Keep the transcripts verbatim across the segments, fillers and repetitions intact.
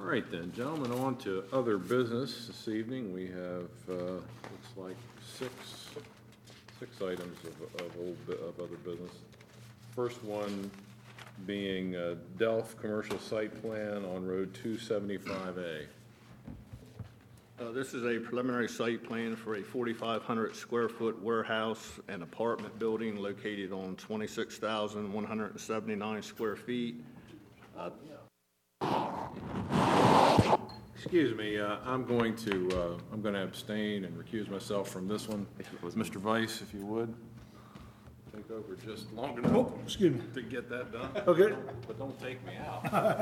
right then, gentlemen, on to other business this evening. We have, uh, looks like six, six items of, of old, bu- of other business. First one being uh, Delph Commercial Site Plan on Road two seventy-five A. Uh, This is a preliminary site plan for a forty-five hundred square foot warehouse and apartment building located on twenty-six thousand one hundred seventy-nine square feet. Uh, Excuse me, uh, I'm going to, uh, I'm going to abstain and recuse myself from this one. Mister Vice, if you would, take over just long enough Oh, excuse me. to get that done. Okay. But don't take me out.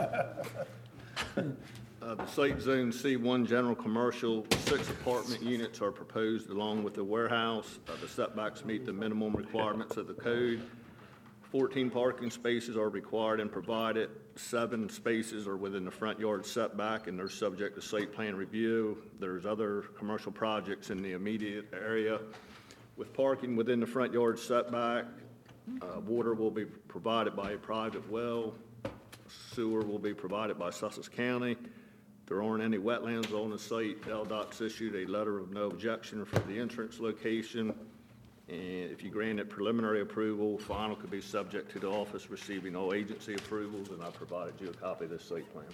Uh, The site zone C one general commercial, six apartment units are proposed along with the warehouse. Uh, The setbacks meet the minimum requirements of the code. fourteen parking spaces are required and provided. Seven spaces are within the front yard setback, and they're subject to site plan review. There's other commercial projects in the immediate area. With parking within the front yard setback, uh, water will be provided by a private well. Sewer will be provided by Sussex County. There aren't any wetlands on the site. L DOT's issued a letter of no objection for the entrance location. And if you grant it preliminary approval, final could be subject to the office receiving all agency approvals, and I provided you a copy of this site plan.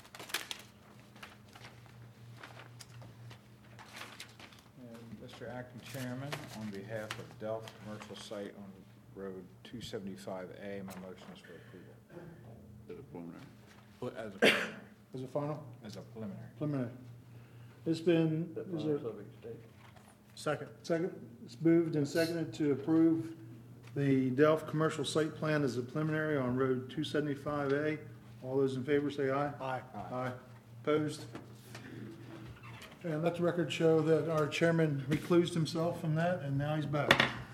And Mister Acting Chairman, on behalf of Delph Commercial Site on Road two seventy-five A, my motion is for approval. As a preliminary. Well, As a preliminary. As a final, As a preliminary. preliminary. It's been, is there, second, second, it's moved and seconded to approve the Delph Commercial Site Plan as a preliminary on Road two seventy-five A. All those in favor say aye. Aye. Aye. Opposed? And let the record show that our chairman reclused himself from that, and now he's back.